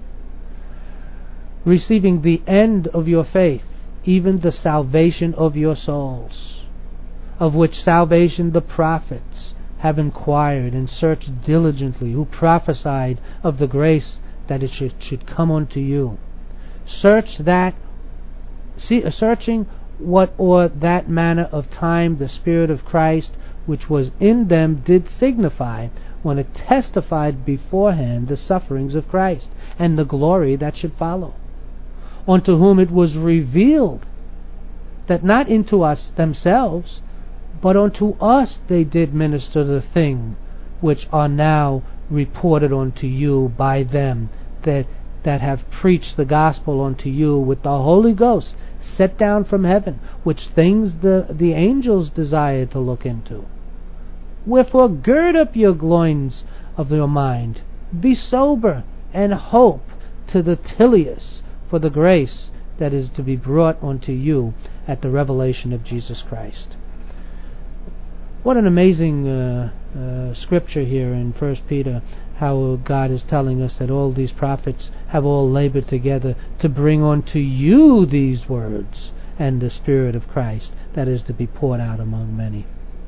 receiving the end of your faith, even the salvation of your souls, of which salvation the prophets have inquired and searched diligently, who prophesied of the grace that it should, should come unto you. Search that, see, searching what or that manner of time the Spirit of Christ which was in them did signify, when it testified beforehand the sufferings of Christ, and the glory that should follow, unto whom it was revealed that not into us themselves, but unto us they did minister the thing which are now reported unto you by them that that have preached the gospel unto you with the Holy Ghost set down from heaven, which things the, the angels desire to look into. Wherefore gird up your loins of your mind, be sober, and hope to the Tilius for the grace that is to be brought unto you at the revelation of Jesus Christ. What an amazing uh, uh, scripture here in First Peter, how God is telling us that all these prophets have all labored together to bring unto you these words and the Spirit of Christ that is to be poured out among many.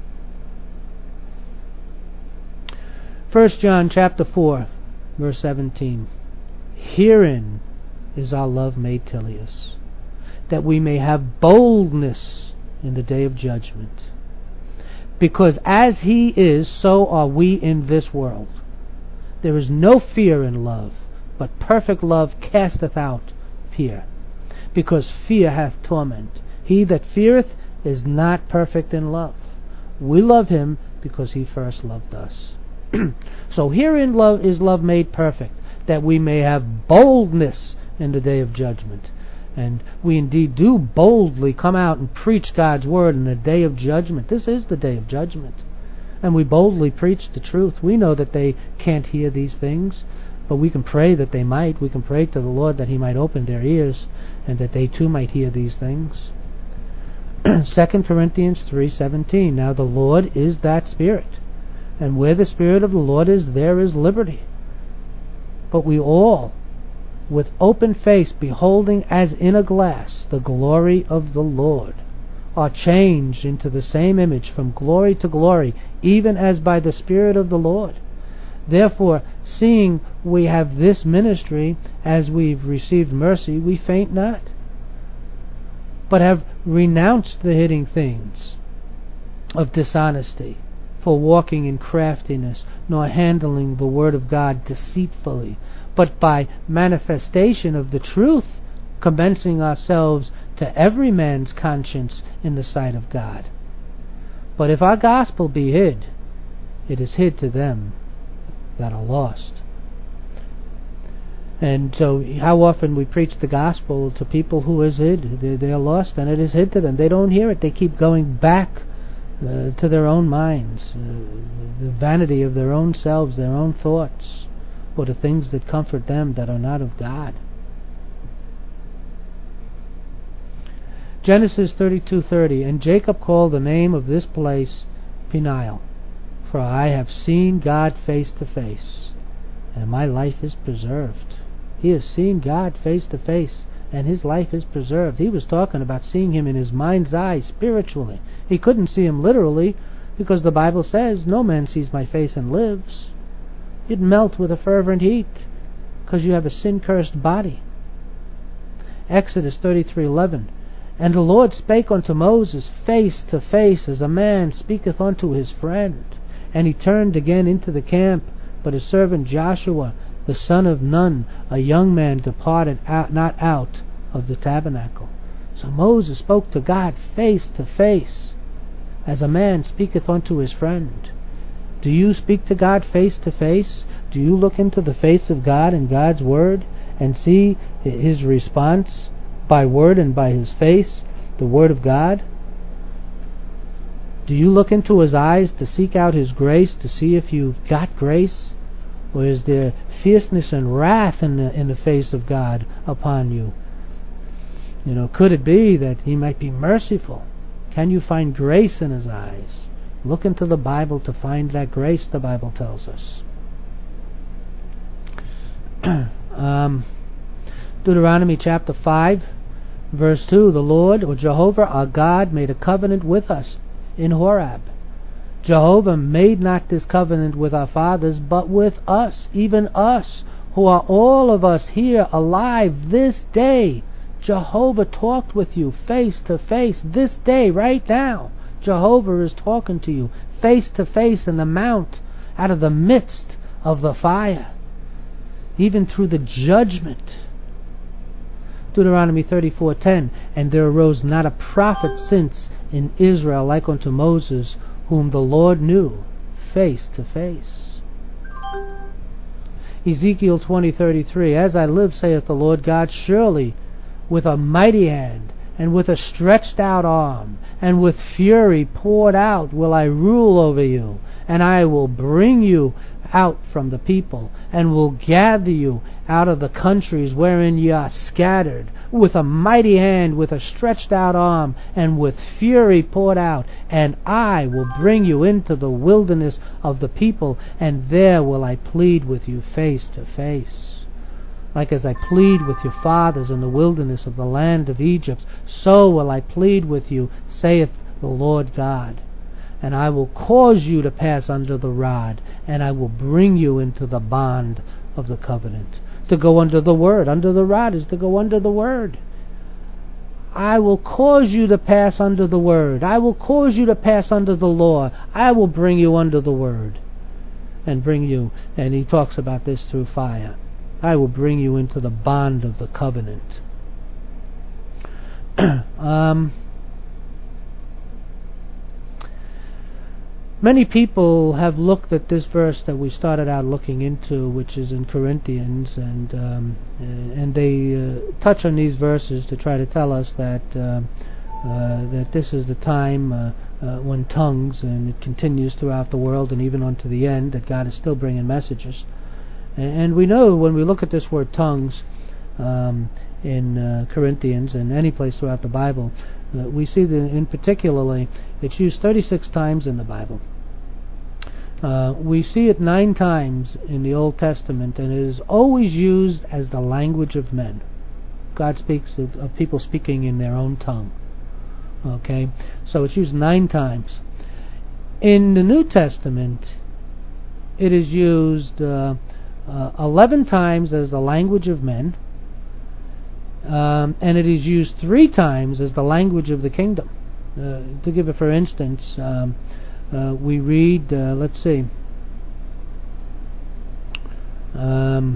First John chapter four, verse seventeen. Herein is our love made Tilius, that we may have boldness in the day of judgment. Because as he is, so are we in this world. There is no fear in love, but perfect love casteth out fear, because fear hath torment. He that feareth is not perfect in love. We love him because he first loved us. So herein love is love made perfect, that we may have boldness in the day of judgment. And we indeed do boldly come out and preach God's word in the day of judgment. This is the day of judgment. And we boldly preach the truth. We know that they can't hear these things, but we can pray that they might. We can pray to the Lord that he might open their ears and that they too might hear these things. Second Corinthians three seventeen. Now the Lord is that Spirit, and where the Spirit of the Lord is, there is liberty. But we all, with open face, beholding as in a glass the glory of the Lord, are changed into the same image from glory to glory, even as by the Spirit of the Lord. Therefore, seeing we have this ministry, as we've received mercy, we faint not, but have renounced the hidden things of dishonesty, for walking in craftiness, nor handling the word of God deceitfully, but by manifestation of the truth, commending ourselves to every man's conscience in the sight of God. But if our gospel be hid, it is hid to them that are lost. And so how often we preach the gospel to people who is hid, they, they are lost, and it is hid to them. They don't hear it. They keep going back uh, to their own minds, uh, the vanity of their own selves, their own thoughts, or the things that comfort them that are not of God. Genesis thirty-two thirty. And Jacob called the name of this place Peniel, for I have seen God face to face, and my life is preserved. He has seen God face to face, and his life is preserved. He was talking about seeing him in his mind's eye spiritually. He couldn't see him literally, because the Bible says, no man sees my face and lives. You'd melt with a fervent heat, because you have a sin-cursed body. Exodus thirty-three eleven. And the Lord spake unto Moses face to face, as a man speaketh unto his friend. And he turned again into the camp, but his servant Joshua, the son of Nun, a young man, departed out, not out of the tabernacle. So Moses spoke to God face to face, as a man speaketh unto his friend. Do you speak to God face to face? Do you look into the face of God and God's Word and see His response by Word and by His face, the Word of God? Do you look into His eyes to seek out His grace, to see if you've got grace? Or is there fierceness and wrath in the, in the face of God upon you? You know, could it be that He might be merciful? Can you find grace in His eyes? Look into the Bible to find that grace, the Bible tells us. um, Deuteronomy chapter five, verse two, the Lord, or Jehovah our God, made a covenant with us in Horeb. Jehovah made not this covenant with our fathers, but with us, even us, who are all of us here alive this day. Jehovah talked with you face to face this day, right now. Jehovah is talking to you face to face in the mount, out of the midst of the fire, even through the judgment. Deuteronomy thirty-four ten, and there arose not a prophet since in Israel like unto Moses, whom the Lord knew face to face. Ezekiel twenty thirty-three, as I live, saith the Lord God, surely with a mighty hand, and with a stretched out arm, and with fury poured out will I rule over you, and I will bring you out from the people, and will gather you out of the countries wherein ye are scattered, with a mighty hand, with a stretched out arm, and with fury poured out, and I will bring you into the wilderness of the people, and there will I plead with you face to face. Like as I plead with your fathers in the wilderness of the land of Egypt, so will I plead with you, saith the Lord God. And I will cause you to pass under the rod, and I will bring you into the bond of the covenant. To go under the word, under the rod is to go under the word. I will cause you to pass under the word. I will cause you to pass under the law. I will bring you under the word. And bring you, and he talks about this through fire. I will bring you into the bond of the covenant. um, many people have looked at this verse that we started out looking into, which is in Corinthians, and um, and they uh, touch on these verses to try to tell us that uh, uh, that this is the time uh, uh, when tongues, and it continues throughout the world and even unto the end, that God is still bringing messages. And we know when we look at this word tongues um, in uh, Corinthians and any place throughout the Bible, uh, we see that in particularly it's used thirty-six times in the Bible. Uh, we see it nine times in the Old Testament, and it is always used as the language of men. God speaks of, of people speaking in their own tongue. Okay, so it's used nine times. In the New Testament, it is used Uh, Uh, eleven times as the language of men, um, and it is used three times as the language of the kingdom. Uh, to give it for instance, um, uh, we read, uh, let's see, um,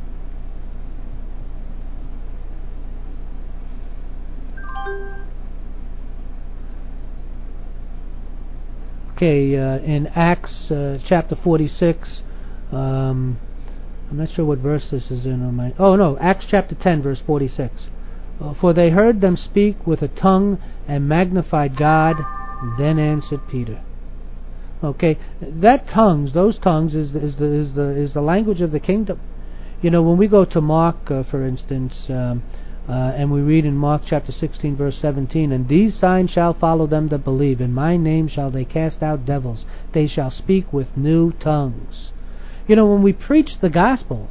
okay, uh, in Acts uh, chapter forty-six, um, I'm not sure what verse this is in on my... Oh no, Acts chapter ten, verse forty-six. Uh, For they heard them speak with a tongue and magnified God. Then answered Peter. Okay, that tongues, those tongues, is is the is the is the language of the kingdom. You know, when we go to Mark, uh, for instance, um, uh, and we read in Mark chapter sixteen, verse seventeen, and these signs shall follow them that believe. In my name shall they cast out devils. They shall speak with new tongues. You know, when we preach the gospel,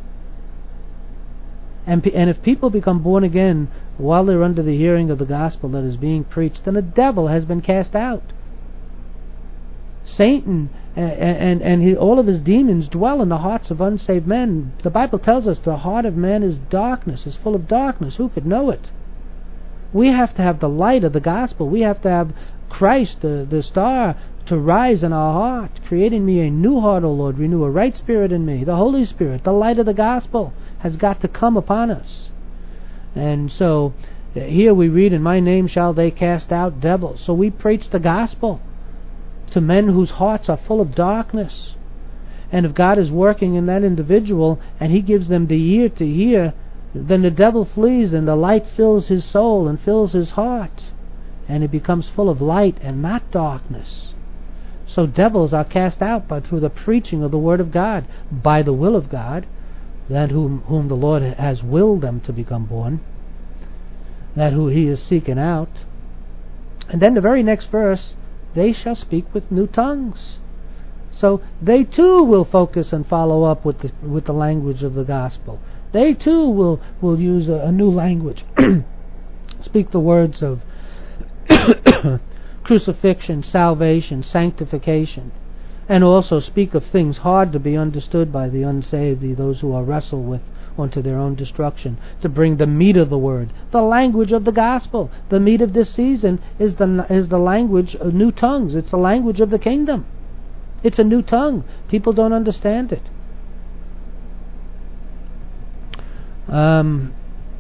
and and if people become born again while they're under the hearing of the gospel that is being preached, then the devil has been cast out. Satan and and, and he, all of his demons dwell in the hearts of unsaved men. The Bible tells us the heart of man is darkness, is full of darkness. Who could know it? We have to have the light of the gospel. We have to have Christ, the, the star, to rise in our heart. Create in me a new heart, O Lord. Renew a right spirit in me. The Holy Spirit, the light of the gospel, has got to come upon us. And so Here we read, in my name shall they cast out devils. So we preach the gospel to men whose hearts are full of darkness. And if God is working in that individual and He gives them the ear to hear, then the devil flees and the light fills his soul and fills his heart. And he becomes full of light and not darkness. So devils are cast out by through the preaching of the Word of God, by the will of God, that whom, whom the Lord has willed them to become born, that who He is seeking out. And then the very next verse, they shall speak with new tongues. So they too will focus and follow up with the with the language of the gospel. They too will, will use a, a new language. Speak the words of crucifixion, salvation, sanctification, and also speak of things hard to be understood by the unsaved, those who are wrestled with unto their own destruction, to bring the meat of the word, the language of the gospel. The meat of this season is the is the language of new tongues. It's the language of the kingdom. It's a new tongue. People don't understand it. Um,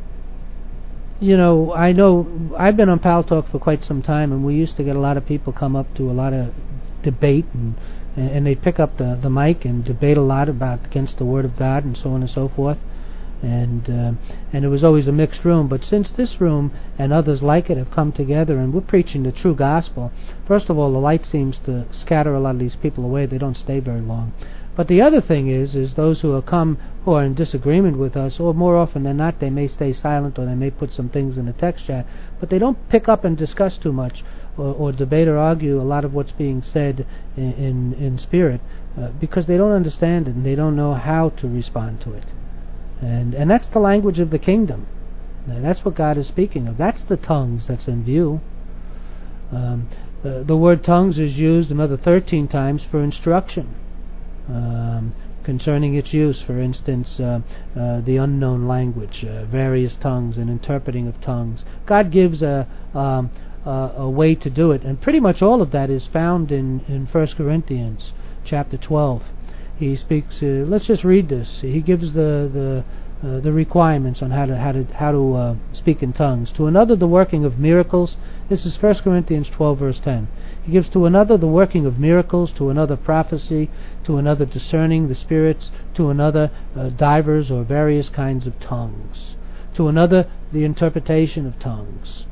you know, I know I've been on Pal Talk for quite some time, and we used to get a lot of people come up to a lot of debate, and and they'd pick up the, the mic and debate a lot about against the Word of God and so on and so forth. And uh, and it was always a mixed room. But since this room and others like it have come together and we're preaching the true gospel, first of all, the light seems to scatter a lot of these people away. They don't stay very long. But the other thing is, is those who have come who are in disagreement with us, or more often than not, they may stay silent or they may put some things in the text chat, but they don't pick up and discuss too much or, or debate or argue a lot of what's being said in in, in spirit uh, because they don't understand it and they don't know how to respond to it. And and that's the language of the kingdom. Now, that's what God is speaking of. That's the tongues that's in view. Um, the, the word tongues is used another thirteen times for instruction um, concerning its use. For instance, uh, uh, the unknown language, uh, various tongues, and interpreting of tongues. God gives a, um, a a way to do it, and pretty much all of that is found in in First Corinthians chapter twelve. He speaks. Uh, let's just read this. He gives the the uh, the requirements on how to how to how to uh, speak in tongues. To another, the working of miracles. This is First Corinthians twelve, verse ten. He gives to another the working of miracles, to another prophecy, to another discerning the spirits, to another uh, divers or various kinds of tongues, to another the interpretation of tongues.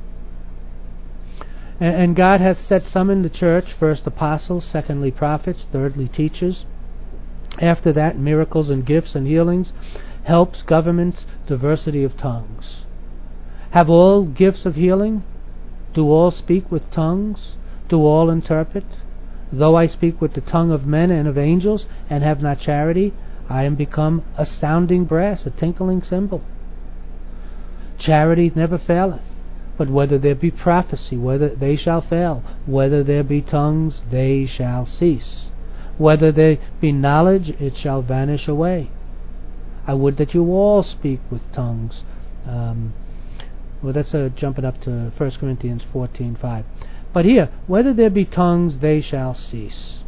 And, and God hath set some in the church: first apostles, secondly prophets, thirdly teachers. After that, miracles and gifts and healings, helps, governments, diversity of tongues. Have all gifts of healing? Do all speak with tongues? Do all interpret? Though I speak with the tongue of men and of angels, and have not charity, I am become a sounding brass, a tinkling cymbal. Charity never faileth, but whether there be prophecy, whether they shall fail, whether there be tongues, they shall cease. Whether there be knowledge, it shall vanish away. I would that you all speak with tongues. Um, well, that's uh, jumping up to First Corinthians fourteen five. But here, whether there be tongues, they shall cease.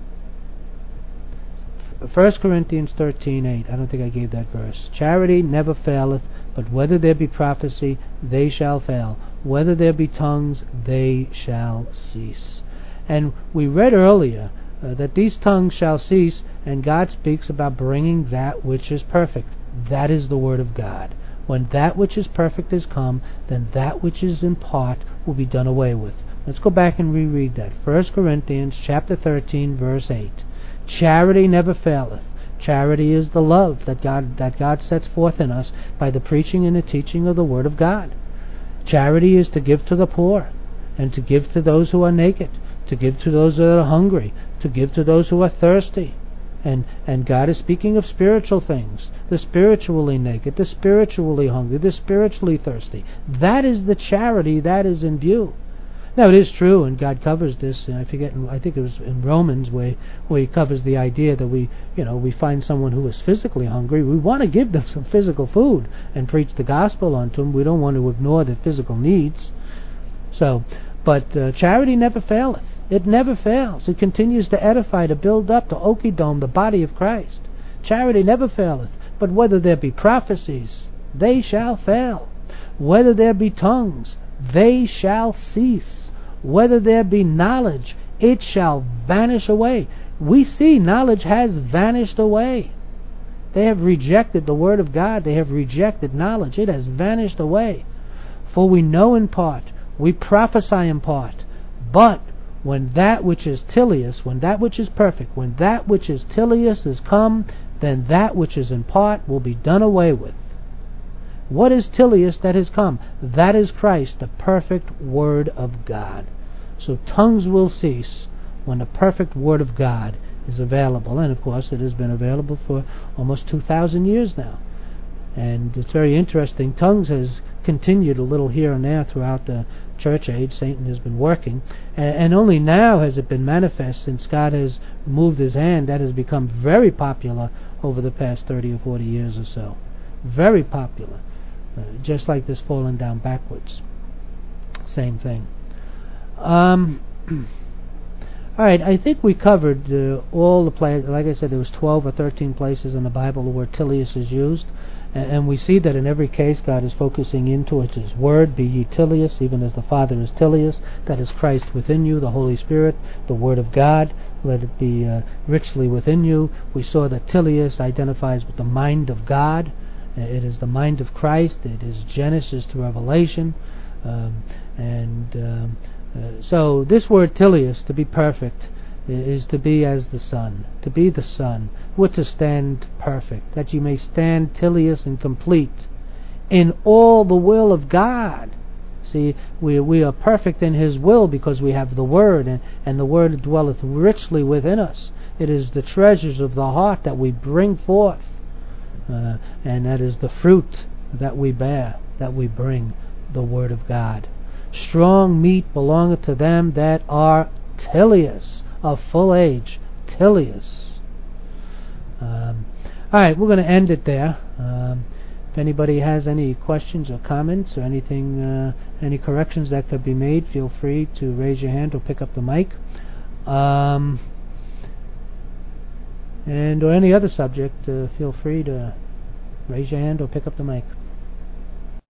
First Corinthians thirteen eight. I don't think I gave that verse. Charity never faileth, but whether there be prophecy, they shall fail. Whether there be tongues, they shall cease. And we read earlier Uh, that these tongues shall cease, and God speaks about bringing that which is perfect. That is the Word of God. When that which is perfect is come, then that which is in part will be done away with. Let's go back and reread that. First Corinthians chapter thirteen, verse eight. Charity never faileth. Charity is the love that God that God sets forth in us by the preaching and the teaching of the Word of God. Charity is to give to the poor, and to give to those who are naked, to give to those that are hungry, to give to those who are thirsty. And and God is speaking of spiritual things, the spiritually naked, the spiritually hungry, the spiritually thirsty. That is the charity that is in view. Now it is true, and God covers this, and I forget, I think it was in Romans where, where He covers the idea that we, you know, we find someone who is physically hungry, we want to give them some physical food and preach the gospel unto them. We don't want to ignore their physical needs. So, but uh, charity never faileth. It never fails. It continues to edify, to build up, to okie-dome the body of Christ. Charity never faileth, but whether there be prophecies, they shall fail. Whether there be tongues, they shall cease. Whether there be knowledge, it shall vanish away. We see knowledge has vanished away. They have rejected the Word of God. They have rejected knowledge. It has vanished away. For we know in part, we prophesy in part. But when that which is Tilius, when that which is perfect, when that which is Tilius is come, then that which is in part will be done away with. What is Tilius that has come? That is Christ, the perfect Word of God. So tongues will cease when the perfect Word of God is available. And of course it has been available for almost two thousand years now. And it's very interesting. Tongues has continued a little here and there throughout the church age. Satan has been working. And, and only now has it been manifest, since God has moved His hand. That has become very popular over the past thirty or forty years or so. Very popular. Uh, just like this falling down backwards. Same thing. Um, all right, I think we covered uh, all the places. Like I said, there was twelve or thirteen places in the Bible where Tilius is used. And, and we see that in every case God is focusing in towards His Word. Be ye Tilius, even as the Father is Tilius. That is Christ within you, the Holy Spirit, the Word of God. Let it be uh, richly within you. We saw that Tilius identifies with the mind of God. It is the mind of Christ. It is Genesis to Revelation. Um, and um, uh, so this word Tilius, to be perfect, is to be as the Son. To be the Son. What to stand perfect. That you may stand Tilius and complete in all the will of God. See, we we are perfect in His will because we have the Word, and, and the Word dwelleth richly within us. It is the treasures of the heart that we bring forth. Uh, and that is the fruit that we bear, that we bring, the Word of God. Strong meat belongeth to them that are Tilius, of full age, Tilius. Um, Alright, we're going to end it there. Um, if anybody has any questions or comments or anything, uh, any corrections that could be made, feel free to raise your hand or pick up the mic. Um... And or any other subject, uh, feel free to raise your hand or pick up the mic.